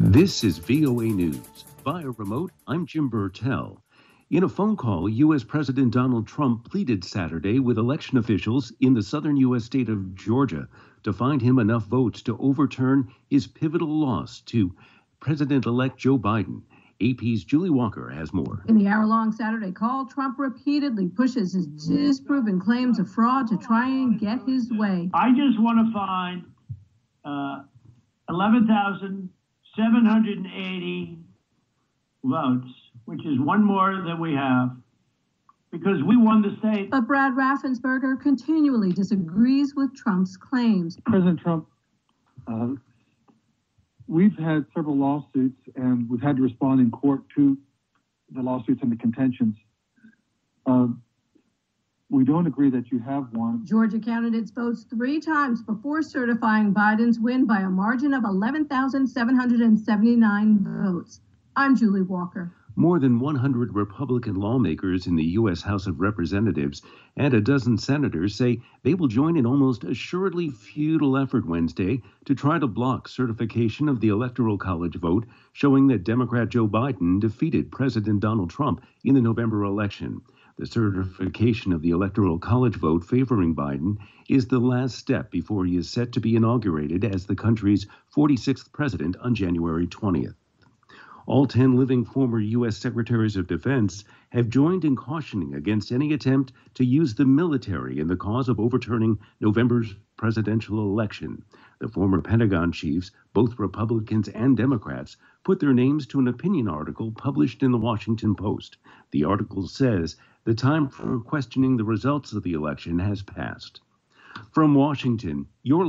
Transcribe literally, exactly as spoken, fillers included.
This is V O A News. Via remote, I'm Jim Burtell. In a phone call, U S. President Donald Trump pleaded Saturday with election officials in the southern U S state of Georgia to find him enough votes to overturn his pivotal loss to President-elect Joe Biden. A P's Julie Walker has more. In the hour-long Saturday call, Trump repeatedly pushes his disproven claims of fraud to try and get his way. I just want to find uh, eleven thousand seven hundred eighty votes, which is one more than we have, because we won the state. But Brad Raffensperger continually disagrees with Trump's claims. President Trump, uh, we've had several lawsuits, and we've had to respond in court to the lawsuits and the contentions. Uh, we don't agree that you have won. Georgia counted its votes three times before certifying Biden's win by a margin of eleven thousand seven hundred seventy-nine votes. I'm Julie Walker. More than one hundred Republican lawmakers in the U S. House of Representatives and a dozen senators say they will join an almost assuredly futile effort Wednesday to try to block certification of the Electoral College vote showing that Democrat Joe Biden defeated President Donald Trump in the November election. The certification of the Electoral College vote favoring Biden is the last step before he is set to be inaugurated as the country's forty-sixth president on January twentieth. All ten living former U S. Secretaries of Defense have joined in cautioning against any attempt to use the military in the cause of overturning November's presidential election. The former Pentagon chiefs, both Republicans and Democrats, put their names to an opinion article published in the Washington Post. The article says the time for questioning the results of the election has passed. From Washington, your